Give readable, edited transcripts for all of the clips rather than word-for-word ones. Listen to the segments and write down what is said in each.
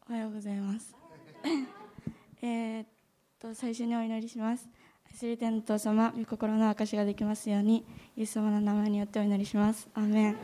おはようございます。最初にお祈りします。愛する天の父様、御心の証しができますように、イエス様の名前によってお祈りします。アーメ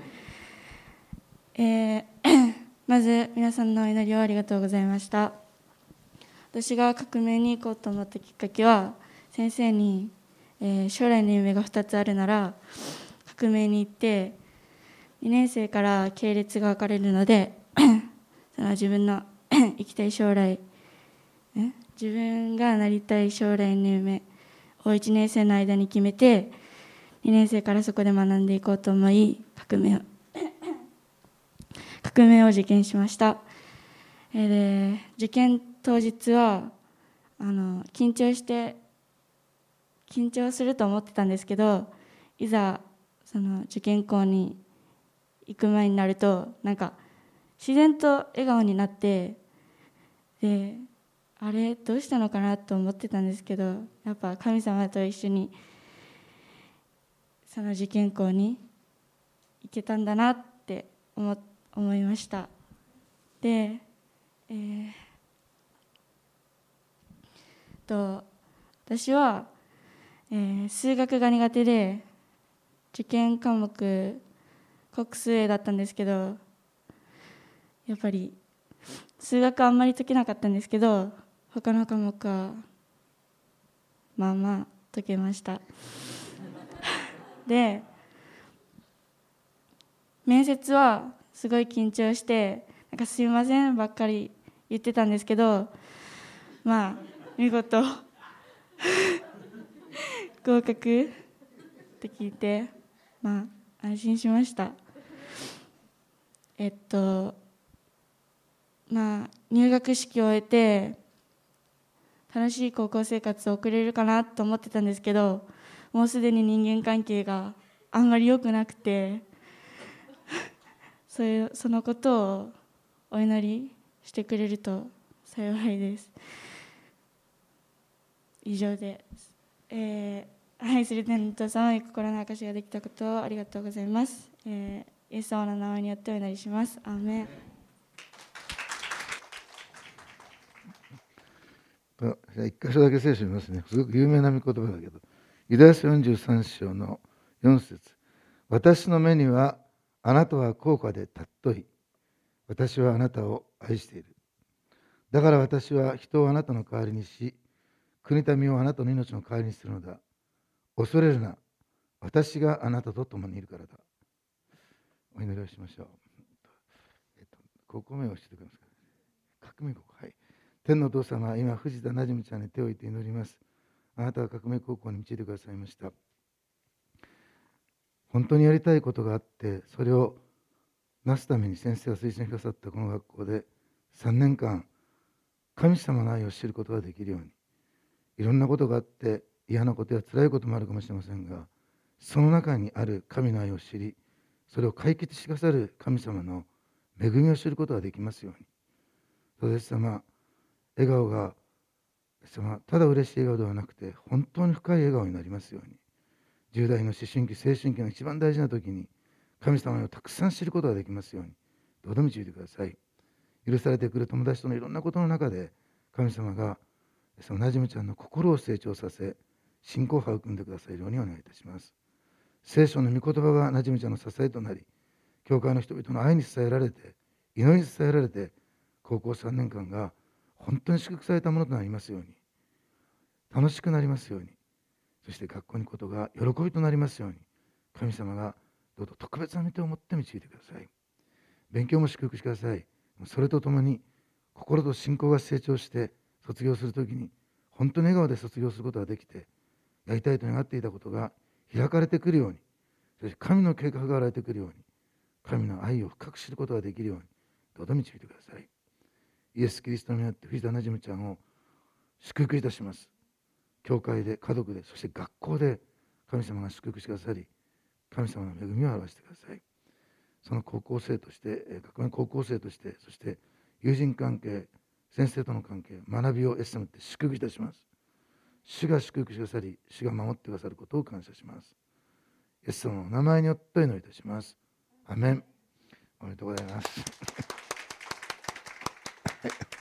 ン。まず皆さんのお祈りをありがとうございました。私が革命に行こうと思ったきっかけは、先生に、将来の夢が2つあるなら革命に行って2年生から系列が分かれるのでその自分の生きたい将来、自分がなりたい将来の夢を1年生の間に決めて2年生からそこで学んでいこうと思い革命を受験しました。受験当日は緊張すると思ってたんですけど、いざその受験校に行く前になるとなんか自然と笑顔になって、であれどうしたのかなと思ってたんですけど、やっぱ神様と一緒にその受験校に行けたんだなって思いました。で、私は、数学が苦手で受験科目国数 A だったんですけど、やっぱり数学あんまり解けなかったんですけど、他の科目はまあまあ解けましたで、面接はすごい緊張してなんかすいませんばっかり言ってたんですけど、まあ見事合格って聞いてまあ安心しました。入学式を終えて楽しい高校生活を送れるかなと思ってたんですけど、もうすでに人間関係があんまり良くなくてそのことをお祈りしてくれると幸いです。以上です。愛する天の父様に心の証しができたことをありがとうございます。イエス様の名前によってお祈りします。アーメン。 一箇所だけ聖書を見ますね。すごく有名な御言葉だけど、ユダヤ書43章の4節、私の目にはあなたは高価で尊い。私はあなたを愛している。だから私は人をあなたの代わりにし、国民をあなたの命の代わりにするのだ。恐れるな。私があなたと共にいるからだ。お祈りをしましょう。ここ目をしてください。革命国、はい。天のお父様、今、藤田なじみちゃんに手を置いて祈ります。あなたは革命高校に導いてくださいました。本当にやりたいことがあって、それをなすために先生が推薦してくださったこの学校で、3年間、神様の愛を知ることができるように、いろんなことがあって、嫌なことや辛いこともあるかもしれませんが、その中にある神の愛を知り、それを解決してくださる神様の恵みを知ることができますように。そうです、様、笑顔がただ嬉しい笑顔ではなくて本当に深い笑顔になりますように、10代の思春期、青春期の一番大事な時に神様をたくさん知ることができますように、どうぞ導いてください。許されてくる友達とのいろんなことの中で神様がそのなじみちゃんの心を成長させ、信仰を育んでくださるようにお願いいたします。聖書の御言葉がなじみちゃんの支えとなり、教会の人々の愛に支えられて、祈りに支えられて、高校3年間が本当に祝福されたものとなりますように、楽しくなりますように、そして学校に行くことが喜びとなりますように、神様がどうぞ特別な御手を持って導いてください。勉強も祝福してください。それとともに心と信仰が成長して卒業するときに本当に笑顔で卒業することができて、やりたいと願っていたことが開かれてくるように、そして神の計画が現れてくるように、神の愛を深く知ることができるように、どうぞ導いてください。イエス・キリストによって藤田なじみちゃんを祝福いたします。教会で、家族で、そして学校で神様が祝福してくださり、神様の恵みを表してください。その高校生として、学年高校生として、そして友人関係、先生との関係、学びをエッセンって祝福いたします。主が祝福してくださり、主が守ってくださることを感謝します。イエス様の名前によってお祈りいたします。アメン。おめでとうございます。 はい